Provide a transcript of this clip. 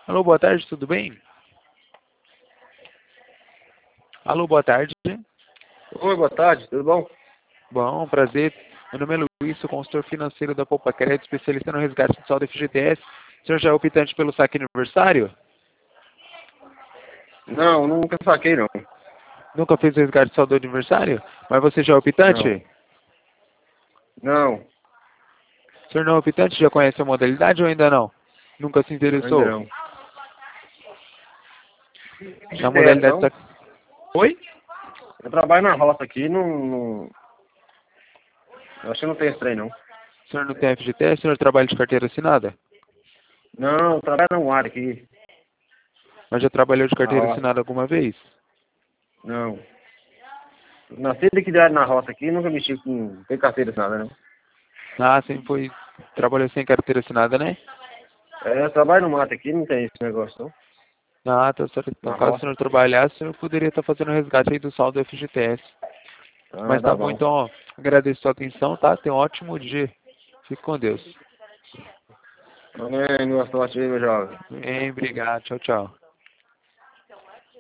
Alô, boa tarde, tudo bem? Alô, boa tarde. Oi, boa tarde, tudo bom? Bom, prazer. Meu nome é Luiz, sou consultor financeiro da Poupa Crédito, especialista no resgate de saldo FGTS. O senhor já é optante pelo saque aniversário? Não, nunca saquei não. Nunca fez o resgate de saldo aniversário? Mas você já é Não, optante? não, O senhor não é optante? Já conhece a modalidade ou ainda não? Nunca se ainda interessou? não. Na FGTS modalidade não? saque... Oi? Eu trabalho na roça aqui, eu acho que não tem esse trem não. O senhor não tem FGTS? O senhor trabalha de carteira assinada? Não, eu trabalho no ar aqui, Mas já trabalhou de na carteira roça. assinada alguma vez? Não. Nasci e criado na roça aqui, nunca mexi com tem carteira nada, não. Ah, sempre foi... Trabalhou sem carteira assinada, né? É, eu trabalho no mato aqui, não tem esse negócio não. Ah, tá certo. Então, Na caso o roça. senhor trabalhasse, o senhor poderia estar fazendo o resgate aí do saldo do FGTS. Ah, Mas tá tá bom, bom. então, ó, agradeço a sua atenção, tá? Tenha um ótimo dia. Fique com Deus. Amém, boa sorte aí, meu jovem. Bem, obrigado. Tchau, tchau.